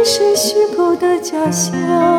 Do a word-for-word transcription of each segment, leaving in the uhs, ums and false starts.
谁虚构的假象？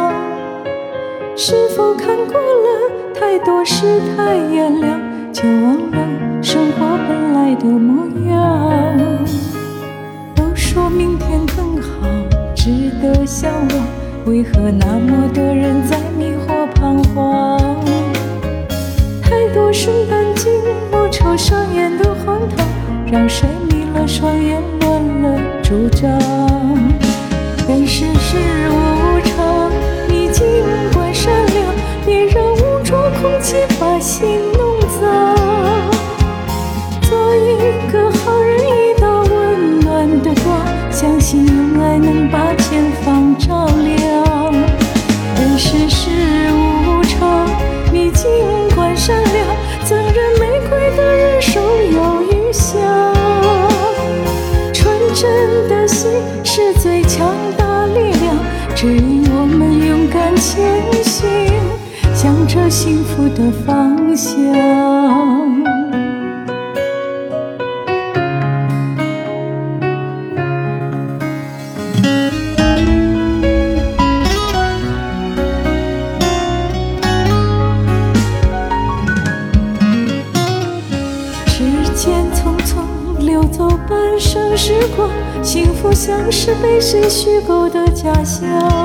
是否看过了太多世态炎凉，就忘了生活本来的模样？都说明天更好，值得向往，为何那么多人在迷惑彷徨？太多圣诞静默愁上演的荒唐，让谁迷了双眼，乱了主张。人世事无常，你尽管善良，别让污浊空气把心弄脏。做一个好人，一道温暖的光，相信用爱能把前方照亮。人世事无常，你尽管善良，赠人玫瑰的人手有余香。纯真的心是最强大力量，指引我们勇敢前行，向着幸福的方向。流走半生时光，幸福像是被谁虚构的假象？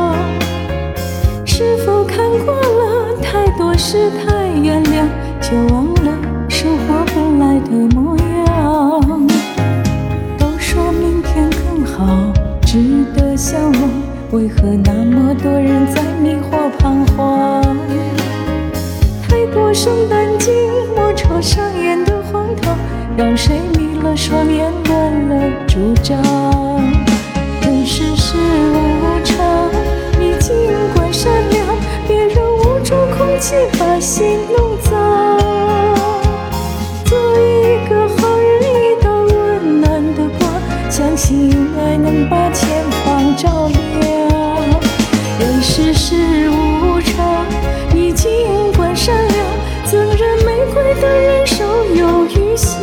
是否看过了太多世态炎凉，就忘了生活本来的模样？都说明天更好，值得向往，为何那么多人在迷惑彷徨？太多圣诞静默愁上演的荒唐，让谁迷了双眼，乱了主张。人世事无常，你尽管善良，别让污浊空气把心弄脏。做一个好人，一道温暖的光，相信用爱能把前方照亮。人世事无常，你尽管善良，赠人玫瑰的人手有余香。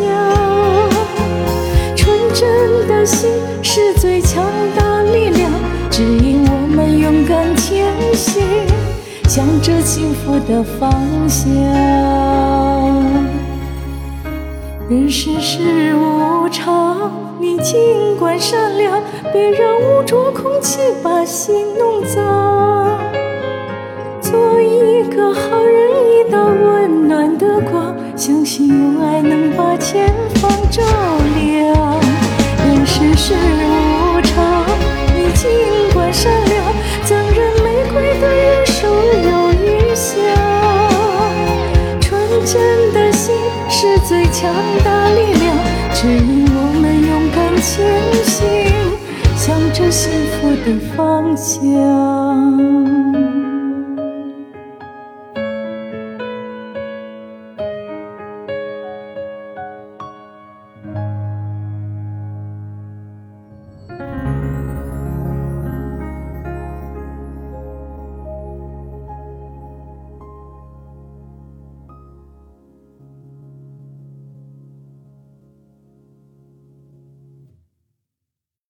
纯真的心是最强大力量，指引我们勇敢前行，向着幸福的方向。人世事无常，你尽管善良，别让污浊空气把心弄脏。做一个好人，一道温暖的光，相信用爱能把前方照亮。人世事无常，你尽管善良，赠人玫瑰的人手有余香。纯真的心是最强大力量，指引我们勇敢前行，向着幸福的方向。